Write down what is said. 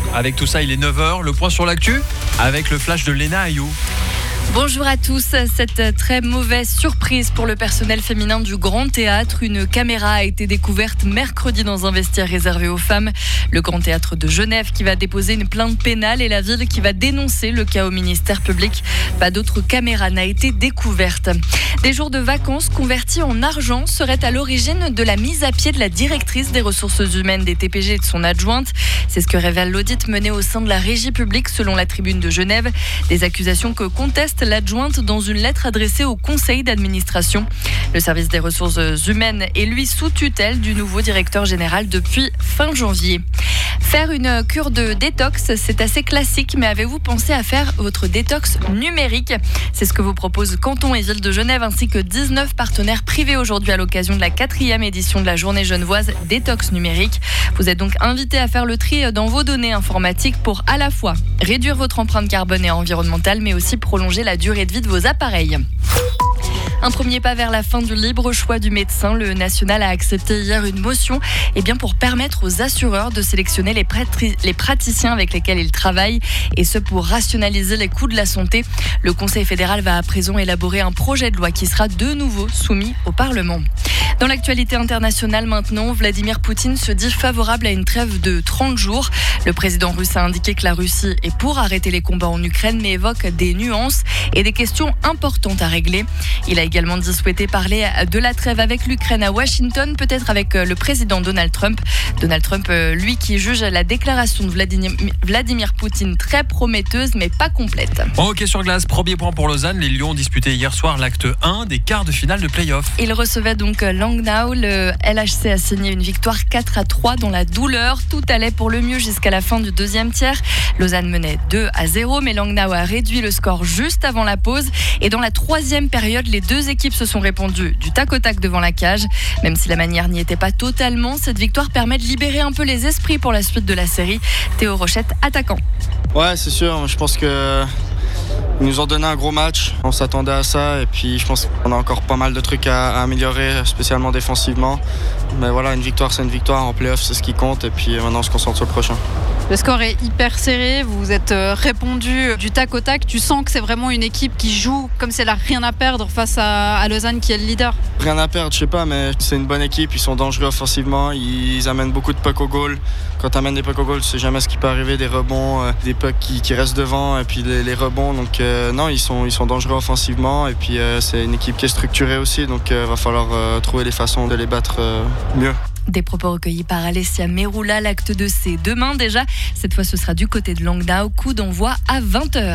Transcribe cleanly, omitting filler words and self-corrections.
Avec tout ça, il est 9h. Le point sur l'actu avec le flash de Léna Ayou. Bonjour à tous. Cette très mauvaise surprise pour le personnel féminin du Grand Théâtre. Une caméra a été découverte mercredi dans un vestiaire réservé aux femmes. Le Grand Théâtre de Genève qui va déposer une plainte pénale et la ville qui va dénoncer le cas au ministère public. Pas d'autre caméra n'a été découverte. Des jours de vacances convertis en argent seraient à l'origine de la mise à pied de la directrice des ressources humaines des TPG et de son adjointe. C'est ce que révèle l'audit mené au sein de la régie publique selon la Tribune de Genève. Des accusations que conteste l'adjointe dans une lettre adressée au conseil d'administration. Le service des ressources humaines est lui sous tutelle du nouveau directeur général depuis fin janvier. Faire une cure de détox, c'est assez classique, mais avez-vous pensé à faire votre détox numérique ? C'est ce que vous propose Canton et Ville de Genève ainsi que 19 partenaires privés aujourd'hui à l'occasion de la 4e édition de la journée genevoise détox numérique. Vous êtes donc invité à faire le tri dans vos données informatiques pour à la fois réduire votre empreinte carbone et environnementale, mais aussi prolonger la durée de vie de vos appareils. Un premier pas vers la fin du libre choix du médecin. Le national a accepté hier une motion pour permettre aux assureurs de sélectionner les praticiens avec lesquels ils travaillent et ce pour rationaliser les coûts de la santé. Le Conseil fédéral va à présent élaborer un projet de loi qui sera de nouveau soumis au Parlement. Dans l'actualité internationale maintenant, Vladimir Poutine se dit favorable à une trêve de 30 jours. Le président russe a indiqué que la Russie est pour arrêter les combats en Ukraine, mais évoque des nuances et des questions importantes à régler. Il a également dit souhaiter parler de la trêve avec l'Ukraine à Washington, peut-être avec le président Donald Trump. Donald Trump, lui, qui juge la déclaration de Vladimir Poutine très prometteuse, mais pas complète. En hockey sur glace, premier point pour Lausanne. Les Lions ont disputé hier soir l'acte 1 des quarts de finale de play-off. Ils recevaient donc Langnau. Le LHC a signé une victoire 4-3 dans la douleur. Tout allait pour le mieux jusqu'à la fin du deuxième tiers. Lausanne menait 2-0, mais Langnau a réduit le score juste avant la pause. Et dans la troisième période, les deux équipes se sont répondues du tac au tac devant la cage. Même si la manière n'y était pas totalement, cette victoire permet de libérer un peu les esprits pour la suite de la série. Théo Rochette, attaquant. Ouais, c'est sûr. Je pense que ils nous ont donné un gros match. On s'attendait à ça et puis je pense qu'on a encore pas mal de trucs à améliorer, spécialement défensivement. Mais voilà, une victoire, c'est une victoire. En play-off, c'est ce qui compte et puis maintenant, on se concentre sur le prochain. Le score est hyper serré, vous vous êtes répondu du tac au tac. Tu sens que c'est vraiment une équipe qui joue comme si elle n'a rien à perdre face à Lausanne qui est le leader. Rien à perdre, je sais pas, mais c'est une bonne équipe. Ils sont dangereux offensivement, ils amènent beaucoup de pucks au goal. Quand tu amènes des pucks au goal, tu sais jamais ce qui peut arriver, des rebonds, des pucks qui restent devant et puis les rebonds. Donc non, ils sont dangereux offensivement et puis c'est une équipe qui est structurée aussi. Donc va falloir trouver les façons de les battre mieux. Des propos recueillis par Alessia Meroula. L'acte 2, c'est demain déjà. Cette fois, ce sera du côté de Langnau. Coup d'envoi à 20h.